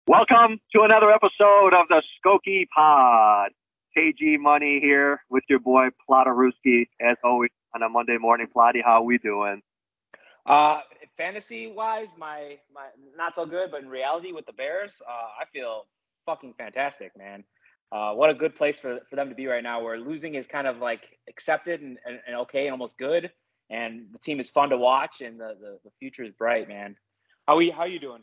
Welcome to another episode of the Skokie Pod. KG Money here with your boy Plotterooski, as always on a Monday morning. Plotty, how we doing? Uh, Fantasy wise, my not so good, but in reality with the Bears, I feel fucking fantastic, man. What a good place for them to be right now, where losing is kind of like accepted and okay and almost good, and the team is fun to watch, and the future is bright, man. How you doing?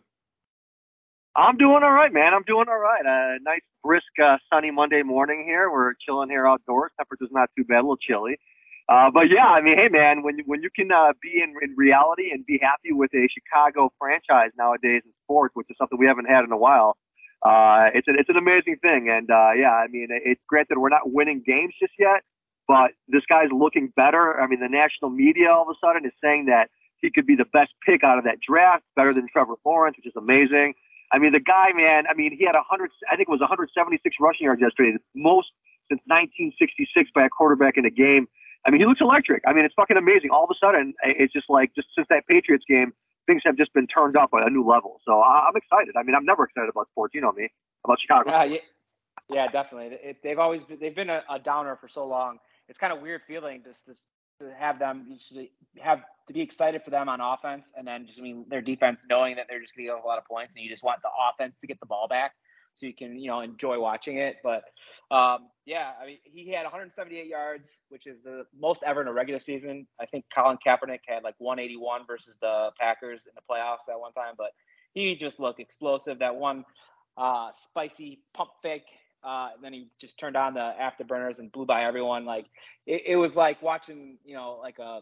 I'm doing all right, man. I'm doing all right. Nice, brisk, sunny Monday morning here. We're chilling here outdoors. Temperature's not too bad, a little chilly. But yeah, I mean, hey, man, when you can be in reality and be happy with a Chicago franchise nowadays in sports, which is something we haven't had in a while, it's an amazing thing. And yeah, I mean, it's granted we're not winning games just yet, but this guy's looking better. I mean, the national media all of a sudden is saying that he could be the best pick out of that draft, better than Trevor Lawrence, which is amazing. I mean, the guy, man. I mean, he had 100. I think it was 176 rushing yards yesterday, most since 1966 by a quarterback in a game. I mean, he looks electric. I mean, it's fucking amazing. All of a sudden, it's just like just since that Patriots game, things have just been turned up at a new level. So I'm excited. I mean, I'm never excited about sports. You know me, about Chicago Uh, sports. yeah, yeah, definitely. They've been a downer for so long. It's kind of weird feeling to have them you should have to be excited for them on offense, and then just their defense knowing that they're just going to get a lot of points, and you just want the offense to get the ball back so you can enjoy watching it. But yeah, I mean he had 178 yards, which is the most ever in a regular season. I think Colin Kaepernick had like 181 versus the Packers in the playoffs at one time, but he just looked explosive. That one spicy pump fake. Then he just turned on the afterburners and blew by everyone. Like it was like watching, like a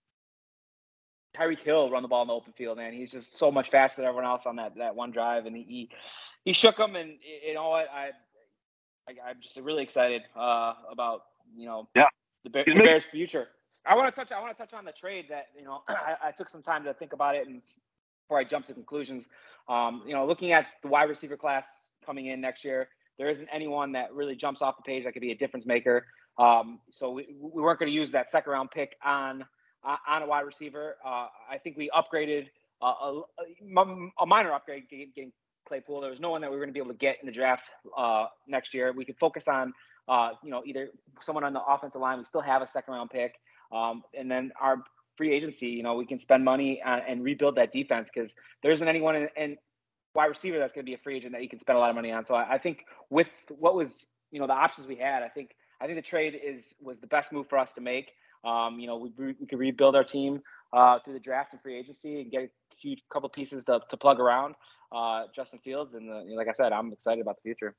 Tyreek Hill run the ball in the open field. Man, he's just so much faster than everyone else on that one drive, and he shook them. And you know what, I'm just really excited about Yeah, he's the making. Bears' future. I want to touch on the trade that I took some time to think about it and before I jump to conclusions. Looking at the wide receiver class coming in next year, there isn't anyone that really jumps off the page that could be a difference maker. So we weren't going to use that second round pick on a wide receiver. I think we upgraded a minor upgrade getting Claypool. There was no one that we were going to be able to get in the draft next year. We could focus on either someone on the offensive line. We still have a second round pick, and then our free agency. We can spend money and rebuild that defense because there isn't anyone in wide receiver that's going to be a free agent that you can spend a lot of money on. So I think with what was the options we had, I think the trade was the best move for us to make. We could rebuild our team through the draft and free agency and get a huge couple pieces to plug around Justin Fields. And like I said, I'm excited about the future.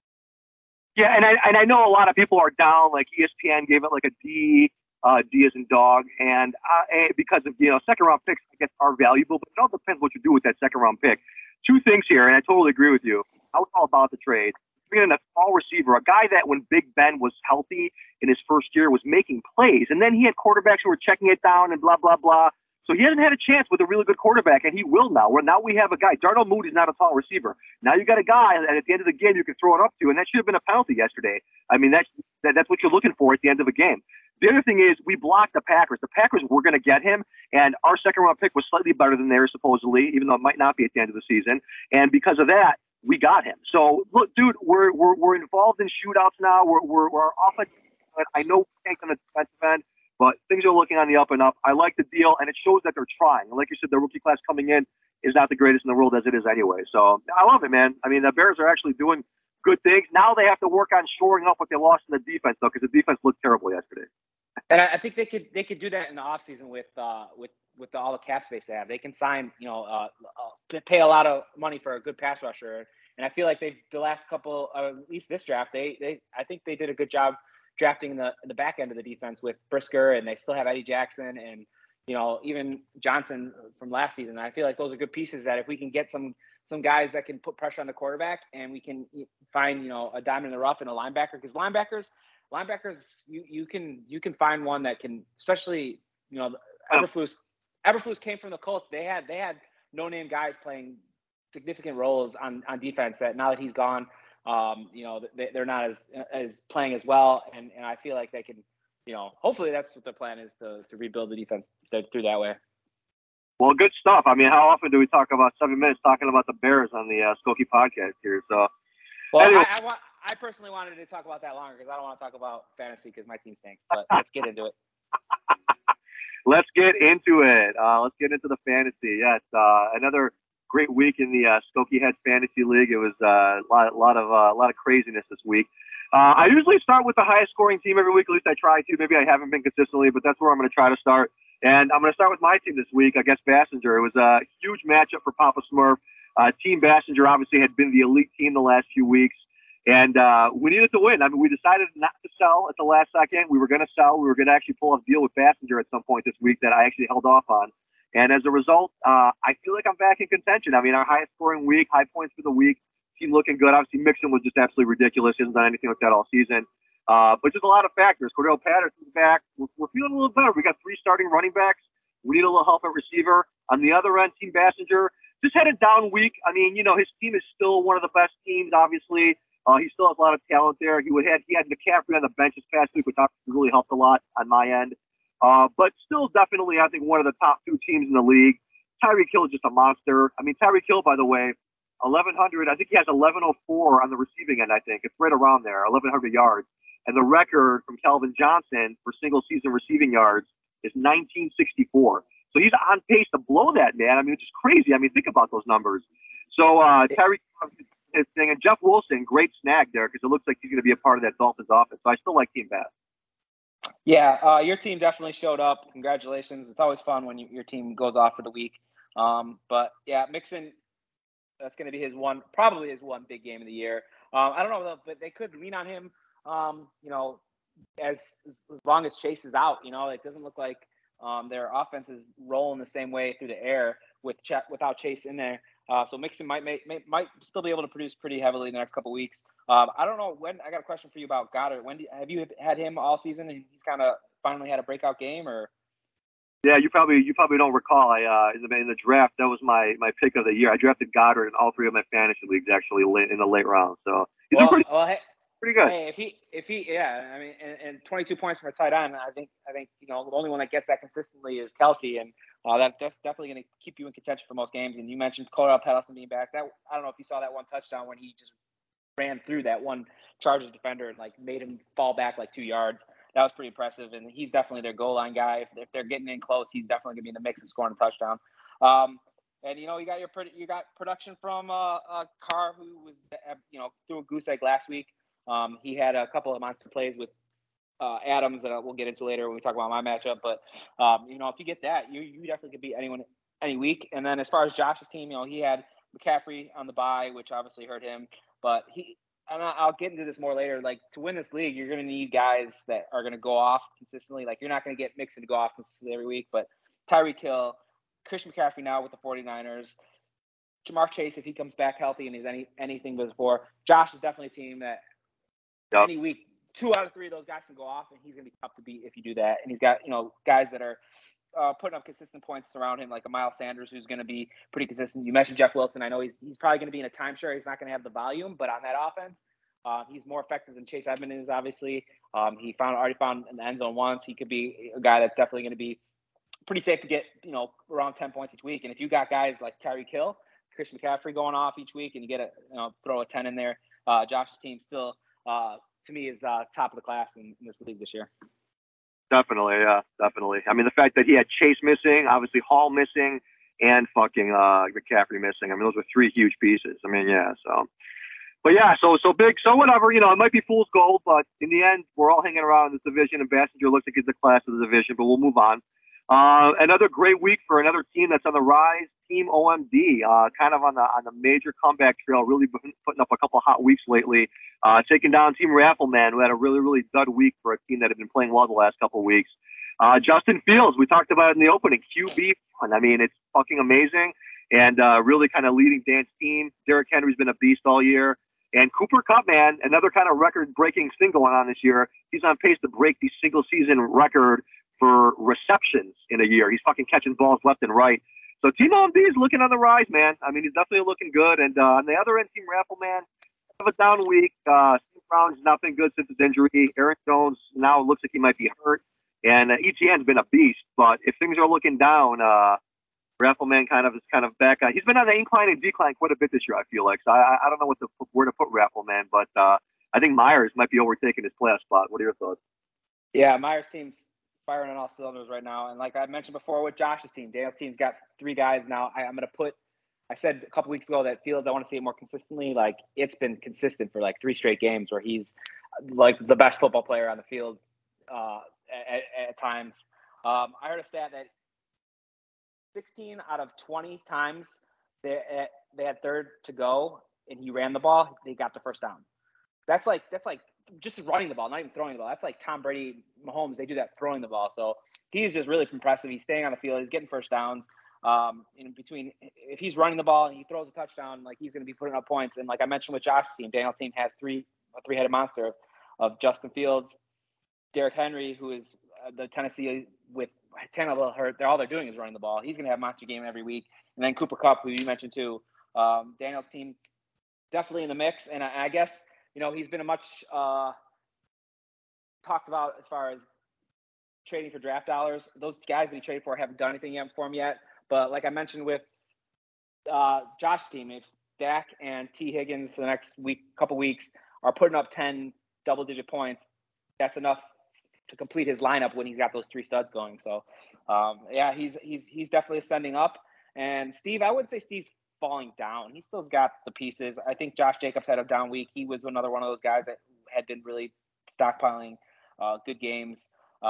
Yeah, and I know a lot of people are down. Like ESPN gave it like a D. D as in dog, and because of second round picks, I guess are valuable, but it all depends what you do with that second round pick. Two things here, and I totally agree with you. I was all about the trade. Bringing in a small receiver, a guy that when Big Ben was healthy in his first year was making plays, and then he had quarterbacks who were checking it down and blah blah blah. So he hasn't had a chance with a really good quarterback, and he will now. Where now we have a guy, Darnell Mooney's not a tall receiver. Now you got a guy that at the end of the game you can throw it up to, and that should have been a penalty yesterday. I mean that's what you're looking for at the end of a game. The other thing is we blocked the Packers. The Packers were going to get him, and our second round pick was slightly better than theirs supposedly, even though it might not be at the end of the season. And because of that, we got him. So look, dude, we're involved in shootouts now. We're offensive. I know we can't on the defensive end, but things are looking on the up and up. I like the deal, and it shows that they're trying. And like you said, the rookie class coming in is not the greatest in the world as it is anyway. So I love it, man. I mean, the Bears are actually doing good things. Now they have to work on shoring up what they lost in the defense, though, because the defense looked terrible yesterday. And I think they could do that in the offseason with all the cap space they have. They can sign, pay a lot of money for a good pass rusher. And I feel like the last couple, at least this draft, I think they did a good job drafting the back end of the defense with Brisker, and they still have Eddie Jackson and even Johnson from last season. I feel like those are good pieces that if we can get some guys that can put pressure on the quarterback, and we can find a diamond in the rough and a linebacker, because linebackers, you can find one that can, especially Eberflus. Eberflus came from the Colts. They had no name guys playing significant roles on defense. That now that he's gone, they're not as playing as well. And I feel like they can, hopefully that's what their plan is to rebuild the defense through that way. Well, good stuff. I mean, how often do we talk about 7 minutes talking about the Bears on the Skokie podcast here? So, Well, anyway, I personally wanted to talk about that longer because I don't want to talk about fantasy because my team stinks. But let's get into it. let's get into it. Let's get into the fantasy. Yes, another great week in the Skokie Heads Fantasy League. It was a lot of craziness this week. I usually start with the highest scoring team every week. At least I try to. Maybe I haven't been consistently, but that's where I'm going to try to start. And I'm going to start with my team this week. I guess Bassinger. It was a huge matchup for Papa Smurf. Team Bassinger obviously had been the elite team the last few weeks. And we needed to win. I mean, we decided not to sell at the last second. We were going to sell. We were going to actually pull off a deal with Bassinger at some point this week that I actually held off on. And as a result, I feel like I'm back in contention. I mean, our highest scoring week, high points for the week, team looking good. Obviously, Mixon was just absolutely ridiculous. He hasn't done anything like that all season. But just a lot of factors. Cordell Patterson's back. We're feeling a little better. We got 3 starting running backs. We need a little help at receiver. On the other end, Team Bassinger just had a down week. I mean, his team is still one of the best teams, obviously. He still has a lot of talent there. He had McCaffrey on the bench this past week, which obviously really helped a lot on my end. But still definitely, I think, one of the top 2 teams in the league. Tyreek Hill is just a monster. I mean, Tyreek Hill, by the way, 1,100. I think he has 1104 on the receiving end, I think. It's right around there, 1,100 yards. And the record from Calvin Johnson for single-season receiving yards is 1964. So he's on pace to blow that, man. I mean, it's just crazy. I mean, think about those numbers. So Tyreek his thing. And Jeff Wilson, great snag there because it looks like he's going to be a part of that Dolphins offense. So I still like Team Bass. Yeah, your team definitely showed up. Congratulations. It's always fun when your team goes off for the week. But yeah, Mixon, that's going to be probably his one big game of the year. I don't know though, but they could lean on him. As long as Chase is out, it doesn't look like their offense is rolling the same way through the air without Chase in there. So Mixon might still be able to produce pretty heavily in the next couple of weeks. I don't know when. I got a question for you about Goddard. Have you had him all season and he's kind of finally had a breakout game, or? Yeah, you probably don't recall. In the draft, that was my pick of the year. I drafted Goddard in all 3 of my fantasy leagues actually in the late round. So he's pretty good. Hey, if he, yeah, I mean, and 22 points from a tight end, I think the only one that gets that consistently is Kelsey, and that's definitely going to keep you in contention for most games. And you mentioned Cordell Patterson being back. That I don't know if you saw that one touchdown when he just ran through that one Chargers defender and made him fall back 2 yards. That was pretty impressive, and he's definitely their goal line guy. If they're getting in close, he's definitely going to be in the mix of scoring a touchdown. And you got production from Carr, who was threw a goose egg last week. He had a couple of monster plays with Adams that we'll get into later when we talk about my matchup. But if you get that, you definitely could beat anyone any week. And then as far as Josh's team, he had McCaffrey on the bye, which obviously hurt him. But I'll get into this more later. To win this league, you're going to need guys that are going to go off consistently. You're not going to get Mixon to go off consistently every week, but Tyreek Hill, Christian McCaffrey now with the 49ers, Jamar Chase, if he comes back healthy and is anything before, Josh is definitely a team that any week, 2 out of 3 of those guys can go off, and he's going to be tough to beat if you do that. And he's got, guys that are putting up consistent points around him, like a Miles Sanders, who's going to be pretty consistent. You mentioned Jeff Wilson. I know he's probably going to be in a timeshare. He's not going to have the volume, but on that offense, he's more effective than Chase Edmonds is, obviously. He already found an end zone once. He could be a guy that's definitely going to be pretty safe to get, around 10 points each week. And if you got guys like Tyreek Hill, Chris McCaffrey going off each week, and you get throw a 10 in there, Josh's team still, to me, is top of the class in this league this year. Definitely, yeah, definitely. I mean, the fact that he had Chase missing, obviously Hall missing, and fucking McCaffrey missing. I mean, those were 3 huge pieces. I mean, yeah, so. But yeah, so big, so whatever, it might be fool's gold, but in the end, we're all hanging around in this division, and Bassinger looks like he's the class of the division, but we'll move on. Another great week for another team that's on the rise, Team OMD, kind of on the major comeback trail, really putting up a couple hot weeks lately, taking down Team Raffleman, who had a really, really dud week for a team that had been playing well the last couple of weeks. Justin Fields, we talked about it in the opening, QB1. I mean, it's fucking amazing, and really kind of leading Dan's team. Derrick Henry's been a beast all year. And Cooper Kupp, man, another kind of record-breaking thing going on this year. He's on pace to break the single-season record for receptions in a year. He's fucking catching balls left and right. So Team OMD is looking on the rise, man. I mean, he's definitely looking good. And on the other end, Team Raffleman, have a down week. Steve Brown's not been good since his injury. Aaron Jones now looks like he might be hurt. And ETN's been a beast. But if things are looking down, Raffleman is kind of back. He's been on the incline and decline quite a bit this year. I feel like so. I don't know where to put Raffleman, but I think Myers might be overtaking his playoff spot. What are your thoughts? Yeah, Myers' team's firing on all cylinders right now, and like I mentioned before with Josh's team, Daniel's team's got 3 guys now. I'm gonna put. I said a couple weeks ago that Fields, I want to see it more consistently. Like it's been consistent for like 3 straight games where he's like the best football player on the field at times. I heard a stat that 16 out of 20 times they had third to go and he ran the ball, they got the first down. That's like just running the ball, not even throwing the ball. That's like Tom Brady, Mahomes. They do that throwing the ball. So he's just really impressive. He's staying on the field. He's getting first downs. In between, if he's running the ball and he throws a touchdown, like he's going to be putting up points. And like I mentioned with Josh's team, Daniel's team has a 3-headed monster of Justin Fields, Derrick Henry, who is the Tennessee with Tannehill hurt. All they're doing is running the ball. He's going to have a monster game every week. And then Cooper Kupp, who you mentioned too. Daniel's team definitely in the mix. And I guess, he's been a much talked about as far as trading for draft dollars. Those guys that he traded for haven't done anything yet for him yet. But like I mentioned with Josh's team, if Dak and T. Higgins for the next couple weeks are putting up 10 double-digit points, that's enough to complete his lineup when he's got those 3 studs going. So, he's definitely ascending up. And Steve, I wouldn't say Steve's falling down. He still's got the pieces. I think Josh Jacobs had a down week. He was another one of those guys that had been really stockpiling good games.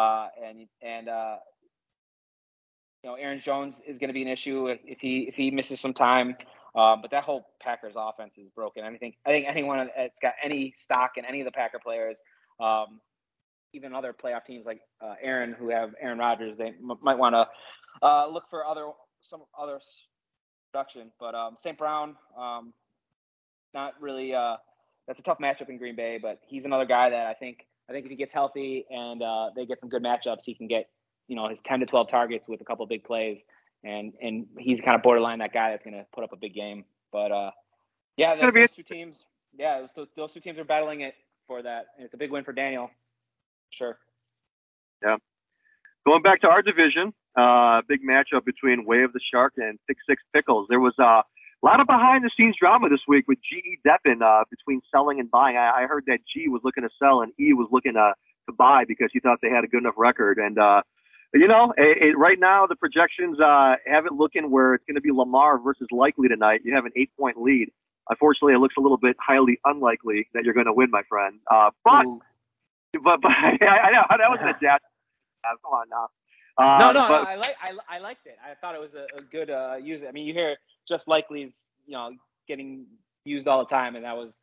Aaron Jones is going to be an issue if he misses some time. But that whole Packers offense is broken. I think anyone that's got any stock in any of the Packer players, even other playoff teams like Aaron, who have Aaron Rodgers, they might want to look for some other production. But St. Brown, not really. That's a tough matchup in Green Bay, but he's another guy that I think if he gets healthy and they get some good matchups, he can get his 10 to 12 targets with a couple of big plays, and he's kind of borderline that guy that's going to put up a big game. But those 2 teams, those 2 teams are battling it for that, and it's a big win for Daniel. Sure. Yeah. Going back to our division, big matchup between Way of the Shark and Pick Six Pickles. There was a lot of behind-the-scenes drama this week with G.E. Deppin between selling and buying. I heard that G was looking to sell and E was looking to buy because he thought they had a good enough record. And, right now the projections have it looking where it's going to be Lamar versus Likely tonight. You have an 8-point lead. Unfortunately, it looks a little bit highly unlikely that you're going to win, my friend. But I know that wasn't a jab. Come on now. I liked it. I thought it was a good use. I mean, you hear just Likely's, getting used all the time, and that was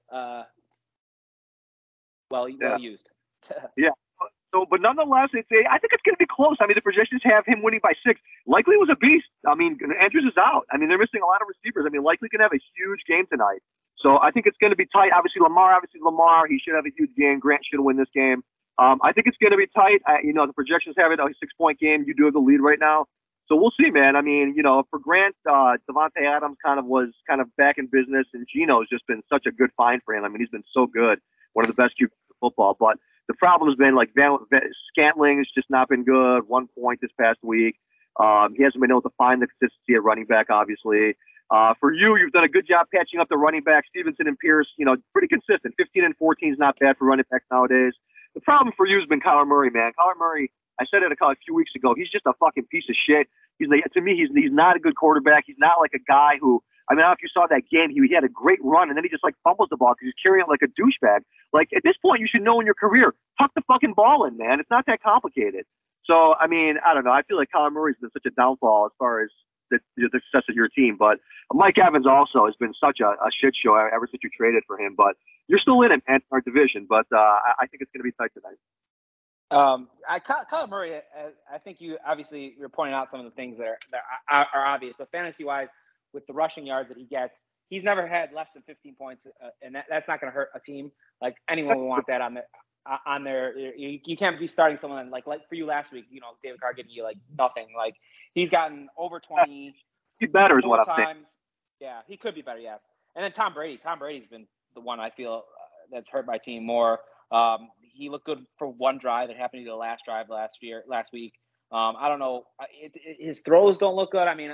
well used. Yeah. So, but nonetheless, I think it's going to be close. I mean, the projections have him winning by 6. Likely was a beast. I mean, Andrews is out. I mean, they're missing a lot of receivers. I mean, Likely can have a huge game tonight. So I think it's going to be tight. Obviously, Lamar, he should have a huge game. Grant should win this game. I think it's going to be tight. The projections have it a 6-point game. You do have the lead right now. So we'll see, man. I mean, for Grant, Devontae Adams was back in business, and Gino's just been such a good find for him. I mean, he's been so good. One of the best QBs in football. But the problem has been, Scantling has just not been good. 1 point this past week. He hasn't been able to find the consistency at running back, obviously. For you've done a good job patching up the running back. Stevenson and Pierce, pretty consistent. 15 and 14 is not bad for running backs nowadays. The problem for you has been Kyler Murray, man. Kyler Murray, I said it a few weeks ago. He's just a fucking piece of shit. To me, he's not a good quarterback. He's not like a guy who, I don't know if you saw that game. He had a great run, and then he just fumbles the ball because he's carrying it like a douchebag. At this point, you should know in your career, tuck the fucking ball in, man. It's not that complicated. So, I mean, I don't know. I feel like Kyler Murray's been such a downfall as far as the success of your team. But Mike Evans also has been such a shit show ever since you traded for him. But you're still in it, man, our division. But I think it's going to be tight tonight. Kyler Murray, I think you're pointing out some of the things that are obvious. But fantasy-wise, with the rushing yards that he gets, he's never had less than 15 points, and that's not going to hurt a team. Like anyone would want that on their. You can't be starting someone like for you last week. David Carr giving you nothing. Like he's gotten over 20. He's better is what I'm saying. Yeah, he could be better. Yes, and then Tom Brady. Tom Brady's been the one I feel that's hurt my team more. He looked good for one drive. It happened to be the last drive last week. I don't know. His throws don't look good. I mean,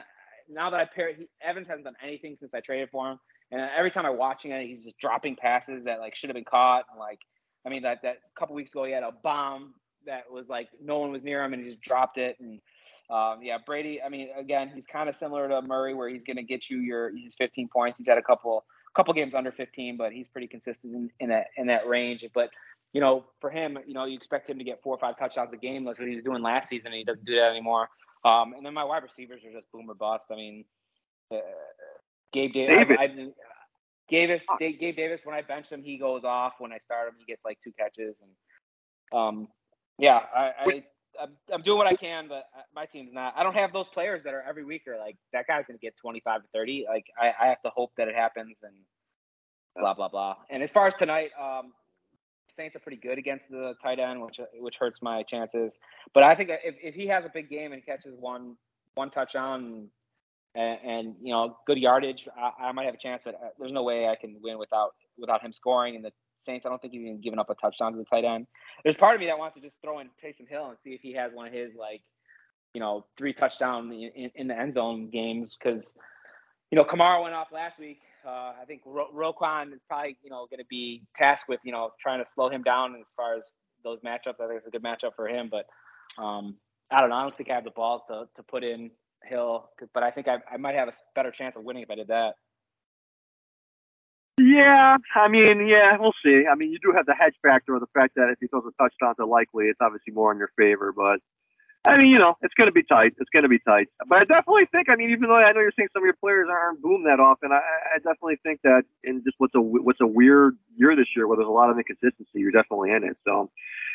now that I pair Evans hasn't done anything since I traded for him, and every time I'm watching it, he's just dropping passes that like should have been caught. And like, I mean, that couple weeks ago he had a bomb that was like no one was near him and he just dropped it. And yeah, Brady. I mean, again, he's kind of similar to Murray, where he's going to get you his 15 points. He's had a couple games under 15, but he's pretty consistent in that range. But for him, you expect him to get 4 or 5 touchdowns a game. That's what he was doing last season, and he doesn't do that anymore. And then my wide receivers are just boom or bust. I mean, Gabe Davis, when I bench him, he goes off. When I start him, he gets like 2 catches. And yeah, I'm doing what I can, but my team's not. I don't have those players that are every week or like that guy's going to get 25 to 30. Like I have to hope that it happens and blah blah blah. And as far as tonight, Saints are pretty good against the tight end, which hurts my chances. But I think if he has a big game and catches one touchdown and good yardage, I might have a chance. But there's no way I can win without him scoring. And the Saints, I don't think he's even given up a touchdown to the tight end. There's part of me that wants to just throw in Taysom Hill and see if he has one of his 3 touchdown in the end zone games because Kamara went off last week. I think Roquan is probably, going to be tasked with, trying to slow him down as far as those matchups. I think it's a good matchup for him, but I don't know. I don't think I have the balls to put in Hill, but I think I might have a better chance of winning if I did that. Yeah, I mean, we'll see. I mean, you do have the hedge factor of the fact that if he throws a touchdown to Likely, it's obviously more in your favor, but I mean, it's going to be tight. It's going to be tight. But I definitely think, I mean, even though I know you're saying some of your players aren't boom that often, I definitely think that in just what's a weird year this year where there's a lot of inconsistency, you're definitely in it. So,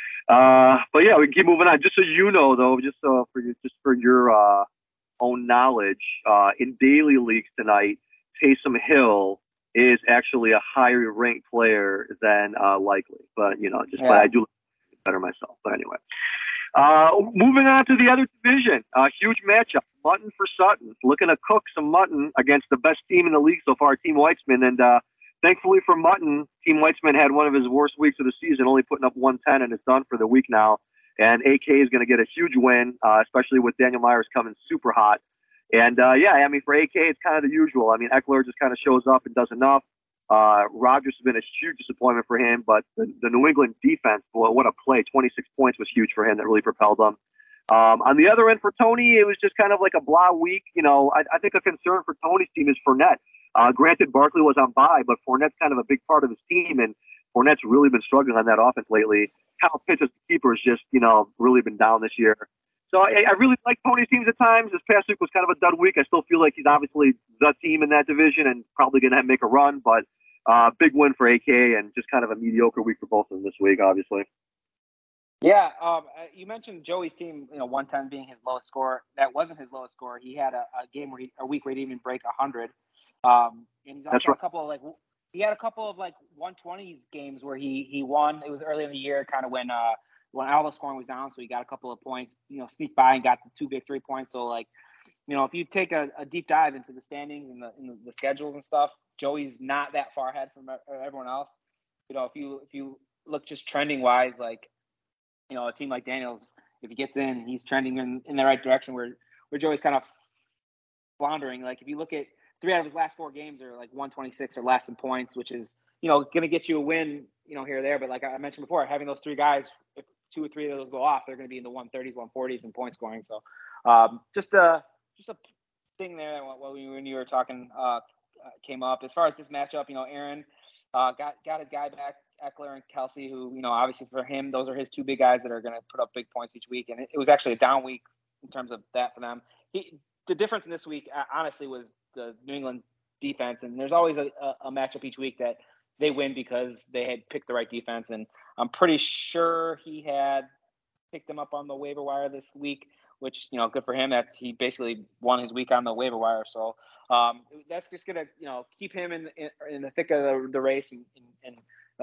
but yeah, we can keep moving on. Just so you know, though, just for your own knowledge, in daily leagues tonight, Taysom Hill is actually a higher ranked player than Likely. But but I do better myself. But anyway. Moving on to the other division, huge matchup. Mutton for Sutton, looking to cook some mutton against the best team in the league so far, Team Weitzman. And thankfully for Mutton, Team Weitzman had one of his worst weeks of the season, only putting up 110, and it's done for the week now. And AK is going to get a huge win, especially with Daniel Myers coming super hot. And I mean, for AK, it's kind of the usual. I mean, Eckler just kind of shows up and does enough. Rodgers has been a huge disappointment for him, but the New England defense, boy, what a play. 26 points was huge for him. That really propelled them. On the other end for Tony, it was just kind of like a blah week. I think a concern for Tony's team is Fournette. Granted, Barkley was on bye, but Fournette's kind of a big part of his team, and Fournette's really been struggling on that offense lately. Kyle Pitts as the keeper has just, really been down this year. So I really like Tony's teams at times. This past week was kind of a dud week. I still feel like he's obviously the team in that division and probably going to make a run, but big win for AK and just kind of a mediocre week for both of them this week, obviously. Yeah, you mentioned Joey's team, 110 being his lowest score. That wasn't his lowest score. He had a week where he didn't even break 100. And he's also a couple of he had a couple of 120s games where he won. It was early in the year, kind of when all the scoring was down, so he got a couple of points, sneaked by and got the 2 big 3 points. So if you take a deep dive into the standings and the schedules and stuff, Joey's not that far ahead from everyone else. If you look just trending wise, a team like Daniels, if he gets in, he's trending in the right direction where Joey's kind of floundering. If you look at 3 out of his last 4 games are 126 or less in points, which is, going to get you a win, here or there. But like I mentioned before, having those 3 guys, if 2 or 3 of those go off, they're going to be in the 130s, 140s in point scoring. So just a thing there when you were talking came up. As far as this matchup, Aaron got his guy back, Eckler and Kelsey, who, obviously for him, those are his 2 big guys that are going to put up big points each week. And it was actually a down week in terms of that for them. The difference in this week, honestly, was the New England defense. And there's always a matchup each week that they win because they had picked the right defense. And I'm pretty sure he had picked them up on the waiver wire this week, which, good for him that he basically won his week on the waiver wire. So that's just going to, keep him in the thick of the race. And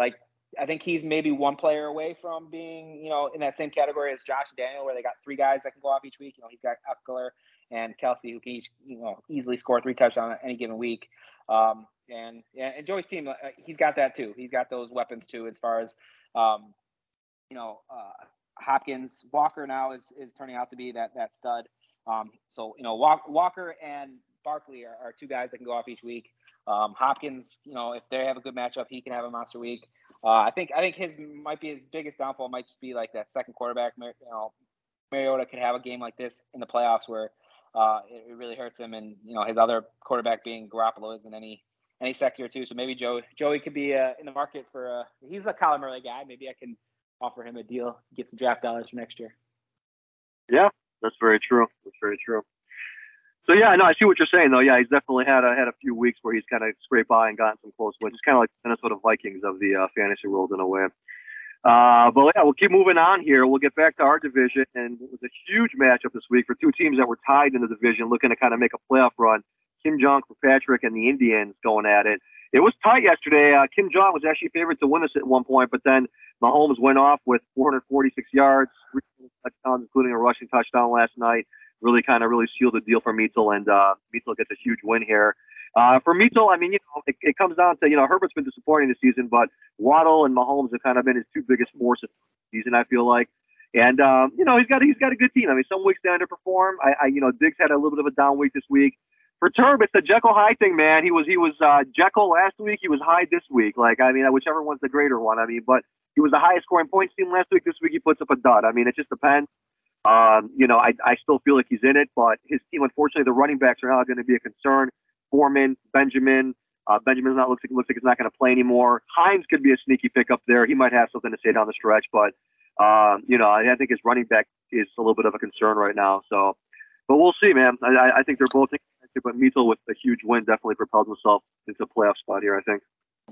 I think he's maybe one player away from being, in that same category as Josh and Daniel, where they got 3 guys that can go off each week. He's got Eckler and Kelsey, who can each, easily score 3 touchdowns on any given week. And Joey's team, he's got that too. He's got those weapons too, as far as, Hopkins. Walker now is turning out to be that stud. So Walker and Barkley are two guys that can go off each week. Hopkins, if they have a good matchup, he can have a monster week. I think his might be his biggest downfall might just be like that second quarterback. Mariota could have a game like this in the playoffs where it really hurts him, and his other quarterback being Garoppolo isn't any sexier too. So maybe Joey could be in the market for. He's a Kyler Murray guy. Maybe I can offer him a deal, get some draft dollars for next year. Yeah, that's very true. That's very true. So yeah, no, I see what you're saying though. Yeah, he's definitely had a few weeks where he's kind of scraped by and gotten some close wins. It's kind of like the Minnesota Vikings of the fantasy world in a way. But yeah, we'll keep moving on here. We'll get back to our division, and it was a huge matchup this week for two teams that were tied in the division, looking to kind of make a playoff run. Kim Jong for Patrick and the Indians going at it. It was tight yesterday. Kim Jong was actually favored to win this at one point, but then Mahomes went off with 446 yards, 3 touchdowns, including a rushing touchdown last night. Really sealed the deal for Meatl, and Meatl gets a huge win here. For Meatl, I mean, it comes down to, Herbert's been disappointing this season, but Waddle and Mahomes have kind of been his two biggest forces this season, I feel like. And, he's got a good team. I mean, some weeks they underperform. Diggs had a little bit of a down week this week. For Turb, it's the Jekyll Hyde thing, man. He was Jekyll last week. He was Hyde this week. Whichever one's the greater one. But he was the highest scoring points team last week. This week he puts up a dud. It just depends. I still feel like he's in it, but his team, unfortunately, the running backs are not going to be a concern. Foreman, Benjamin. Benjamin's looks like he's not going to play anymore. Hines could be a sneaky pickup there. He might have something to say down the stretch, but I think his running back is a little bit of a concern right now. So, but we'll see, man. I think they're both. But Meatl with a huge win definitely propelled himself into a playoff spot here, I think.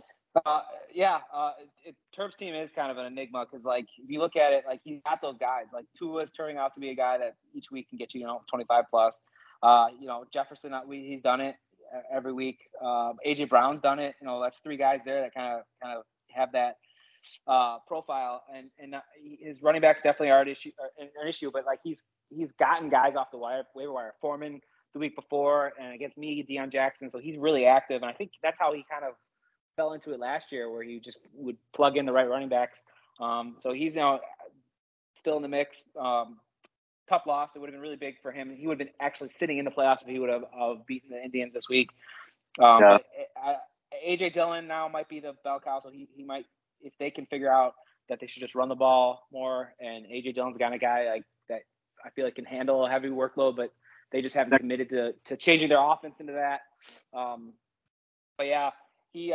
Turb's team is kind of an enigma because, if you look at it, he's got those guys. Tua's turning out to be a guy that each week can get you, 25 plus. Jefferson, he's done it every week. AJ Brown's done it. That's three guys there that kind of have that profile, and his running backs definitely are an issue. But he's gotten guys off the waiver wire. Foreman the week before, and against me, Deion Jackson. So he's really active, and I think that's how he kind of fell into it last year, where he just would plug in the right running backs. So he's still in the mix. Tough loss. It would have been really big for him. He would have been actually sitting in the playoffs if he would have beaten the Indians this week. But AJ Dillon now might be the bell cow, so he might, if they can figure out that they should just run the ball more, and AJ Dillon's the kind of guy that I feel like can handle a heavy workload, but they just haven't committed to changing their offense into that. But yeah, he's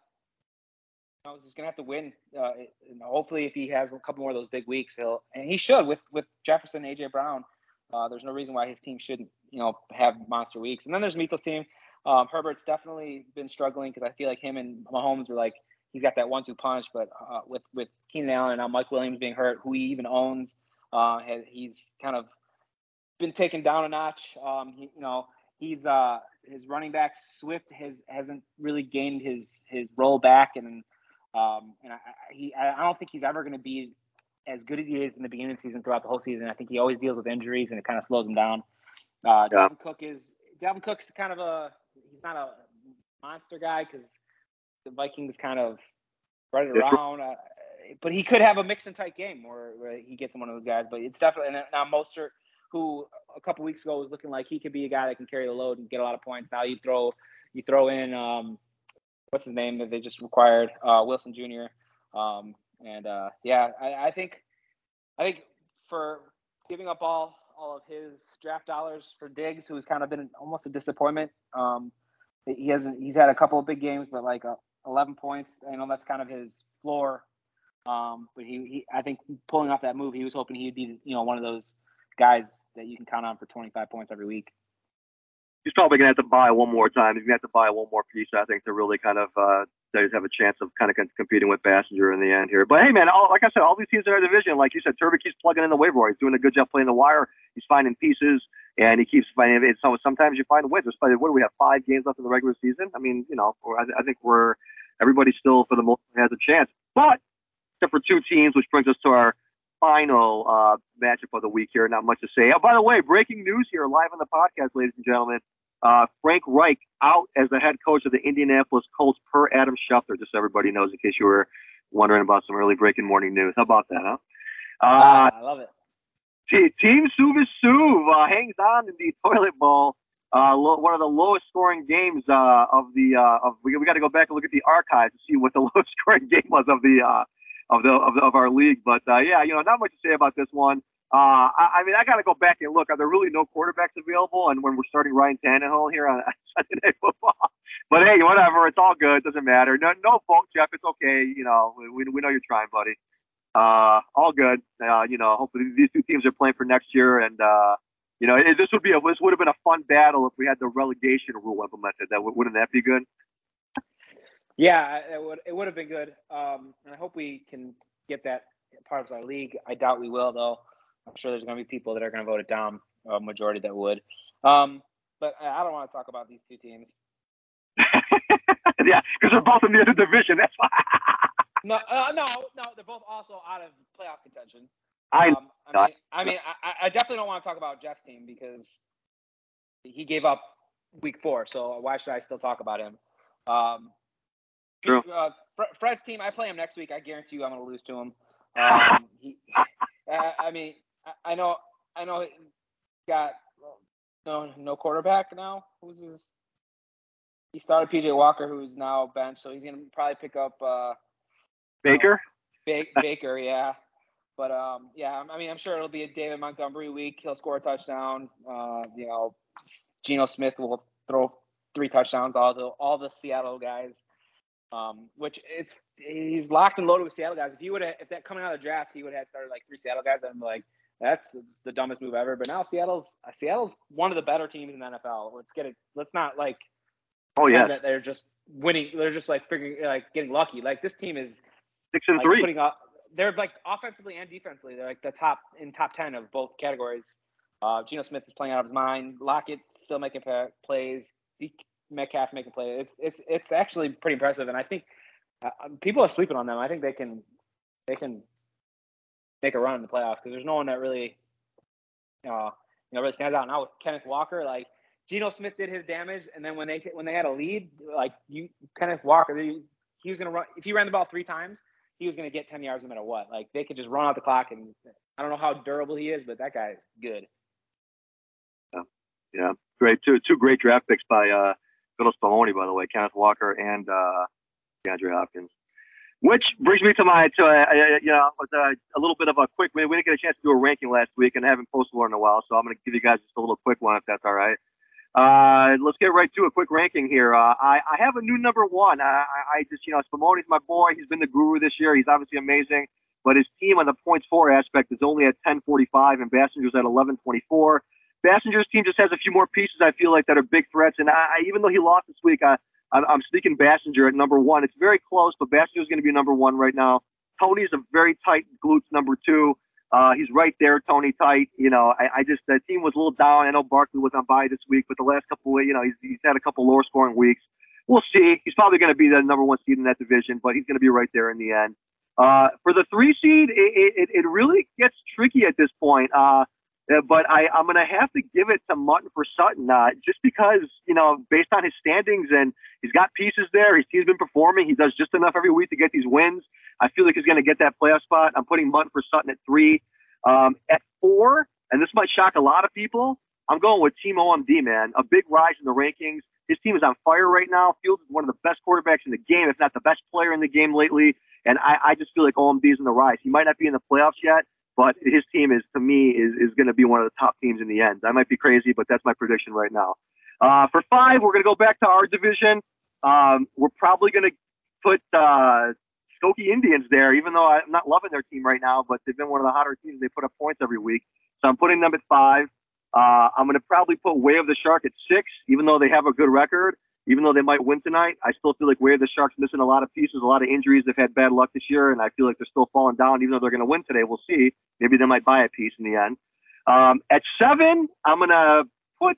going to have to win. And hopefully, if he has a couple more of those big weeks, he should with Jefferson, AJ Brown. There's no reason why his team shouldn't, have monster weeks. And then there's Meathl's team. Herbert's definitely been struggling because I feel like him and Mahomes are he's got that 1-2 punch. But with Keenan Allen and now Mike Williams being hurt, who he even owns, he's kind of been taken down a notch. He's his running back Swift hasn't really gained his role back, and I don't think he's ever going to be as good as he is in the beginning of the season throughout the whole season. I think he always deals with injuries, and it kind of slows him down. Dalvin Cook's kind of he's not a monster guy because the Vikings kind of spread it around. But he could have a mix and tight game where he gets one of those guys. But it's definitely now Mostert, who a couple weeks ago was looking like he could be a guy that can carry the load and get a lot of points. Now you throw in what's his name that they just acquired, Wilson Jr. I think for giving up all of his draft dollars for Diggs, who's kind of been almost a disappointment. He's had a couple of big games, but 11 points. I know that's kind of his floor. But I think pulling off that move, he was hoping he'd be, one of those guys that you can count on for 25 points every week. He's probably going to have to buy one more time. He's going to have to buy one more piece, I think, to really kind of have a chance of kind of competing with Bassinger in the end here. But hey, man, like I said, all these teams in our division, like you said, Turby keeps plugging in the waiver wire. He's doing a good job playing the wire. He's finding pieces, and he keeps finding it. So sometimes you find wins. What do we have, 5 games left in the regular season? I mean, I think everybody still, for the most part, has a chance. But except for 2 teams, which brings us to our final matchup of the week here. Not much to say. Oh, by the way, breaking news here live on the podcast, ladies and gentlemen. Frank Reich out as the head coach of the Indianapolis Colts per Adam Schefter, just so everybody knows in case you were wondering about some early breaking morning news. How about that, huh? I love it. Team Suvis Suv hangs on in the toilet bowl one of the lowest scoring games we got to go back and look at the archives to see what the lowest scoring game was of our league. But yeah, not much to say about this one. I mean, I got to go back and look. Are there really no quarterbacks available? And when we're starting Ryan Tannehill here on Sunday Night Football, but hey, whatever. It's all good. Doesn't matter. No vote, Jeff. It's okay. We know you're trying, buddy. All good. Hopefully these two teams are playing for next year, and this would have been a fun battle if we had the relegation rule implemented. Wouldn't that be good? Yeah, it would have been good. And I hope we can get that part of our league. I doubt we will, though. I'm sure there's going to be people that are going to vote it down. A majority that would. But I don't want to talk about these two teams. Yeah, because they're both in the other division. That's why. No, they're both also out of playoff contention. I definitely don't want to talk about Jeff's team because he gave up week 4. So why should I still talk about him? True. Fred's team, I play him next week. I guarantee you I'm going to lose to him. I know he got no quarterback now. He started PJ Walker, who's now benched, so he's going to probably pick up Baker? Baker, yeah. But I'm sure it'll be a David Montgomery week. He'll score a touchdown. Geno Smith will throw 3 touchdowns. All the Seattle guys, he's locked and loaded with Seattle guys. If that coming out of the draft, he would have started like 3 Seattle guys. I'm like, that's the dumbest move ever. But now Seattle's one of the better teams in the NFL. Let's not like pretend that they're just winning. They're just like getting lucky. Like this team is 6-3. putting up. They're like offensively and defensively. They're like the top 10 of both categories. Geno Smith is playing out of his mind. Lockett still making plays. Metcalf making plays. It's actually pretty impressive, and I think people are sleeping on them. I think they can make a run in the playoffs because there's no one that really really stands out now with Kenneth Walker. Like Geno Smith did his damage, and then when they had a lead, Kenneth Walker, he was gonna run. If he ran the ball 3 times, he was gonna get 10 yards no matter what. Like they could just run out the clock, and I don't know how durable he is, but that guy is good. Yeah, great. Two great draft picks by Phil Spumoni, by the way, Kenneth Walker and DeAndre Hopkins. Which brings me to a little bit of a quick. We didn't get a chance to do a ranking last week, and I haven't posted one in a while, so I'm going to give you guys just a little quick one if that's all right. Let's get right to a quick ranking here. I have a new number 1. I just, Spumoni's my boy. He's been the guru this year. He's obviously amazing, but his team on the points for aspect is only at 1045, and Bassinger's at 1124. Bassinger's team just has a few more pieces I feel like that are big threats, and even though he lost this week, I'm sneaking Bassinger at number 1. It's very close, but Bassinger's going to be number 1 right now. Tony's a very tight glutes number 2. He's right there, Tony tight. The team was a little down. I know Barkley was on bye this week, but the last couple of, he's had a couple lower scoring weeks. We'll see. He's probably going to be the number 1 seed in that division, but he's going to be right there in the end. For the 3 seed, it really gets tricky at this point. But I'm going to have to give it to Mutton for Sutton, just because, based on his standings, and he's got pieces there. His team's been performing. He does just enough every week to get these wins. I feel like he's going to get that playoff spot. I'm putting Mutton for Sutton at 3. At 4, and this might shock a lot of people, I'm going with Team OMD, man. A big rise in the rankings. His team is on fire right now. Fields is one of the best quarterbacks in the game, if not the best player in the game lately. And I just feel like OMD is in the rise. He might not be in the playoffs yet, but his team is going to be one of the top teams in the end. I might be crazy, but that's my prediction right now. For 5, we're going to go back to our division. We're probably going to put Skokie Indians there, even though I'm not loving their team right now, but they've been one of the hotter teams. They put up points every week. So I'm putting them at 5. I'm going to probably put Way of the Shark at 6, even though they have a good record. Even though they might win tonight, I still feel like Way of the Shark's missing a lot of pieces, a lot of injuries. They've had bad luck this year, and I feel like they're still falling down, even though they're going to win today. We'll see. Maybe they might buy a piece in the end. At 7, I'm going to put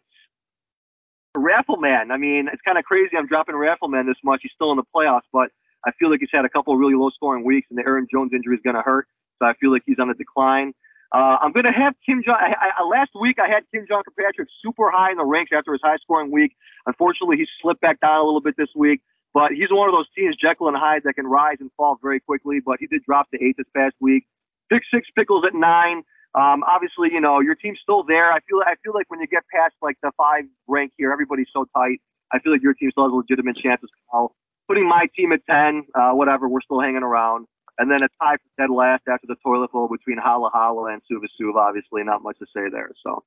Raffleman. I mean, it's kind of crazy I'm dropping Raffleman this much. He's still in the playoffs, but I feel like he's had a couple of really low-scoring weeks, and the Aaron Jones injury is going to hurt. So I feel like he's on the decline. I'm going to have Kim John. Last week, I had Kim John Kirkpatrick super high in the ranks after his high-scoring week. Unfortunately, he slipped back down a little bit this week. But he's one of those teams, Jekyll and Hyde, that can rise and fall very quickly. But he did drop to 8 this past week. Pick 6 Pickles at 9. Obviously, your team's still there. I feel like when you get past like the 5 rank here, everybody's so tight. I feel like your team still has a legitimate chance as well. Putting my team at 10, whatever, we're still hanging around. And then a tie for dead last after the toilet bowl between Hala Hala and Suva Suva. Obviously, not much to say there. So,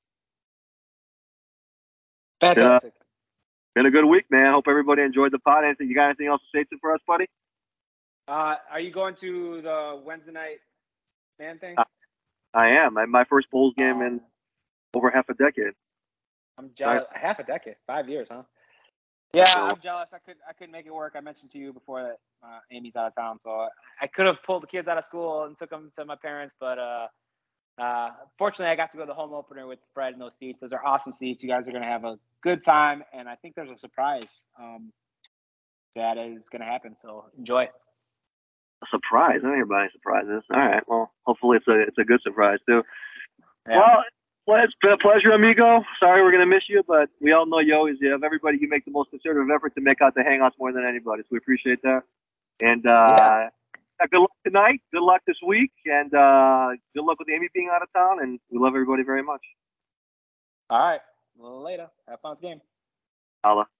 Fantastic. been a good week, man. Hope everybody enjoyed the pod. You got anything else to say for us, buddy? Are you going to the Wednesday night man thing? I am. My first Bulls game in over half a decade. I'm jealous. Half a decade, 5 years, huh? Yeah, I'm jealous. I couldn't make it work. I mentioned to you before that Amy's out of town, so I could have pulled the kids out of school and took them to my parents, but fortunately, I got to go to the home opener with Fred in those seats. Those are awesome seats. You guys are going to have a good time, and I think there's a surprise that is going to happen. So enjoy. A surprise? I don't hear about any surprises. All right. Well, hopefully it's a good surprise too. Yeah. Well, it's been a pleasure, amigo. Sorry we're gonna miss you, but we all know you have everybody. You make the most concerted effort to make out the hangouts more than anybody, so we appreciate that. And good luck tonight. Good luck this week, and good luck with Amy being out of town. And we love everybody very much. All right. Later. Have fun with the game. Holla.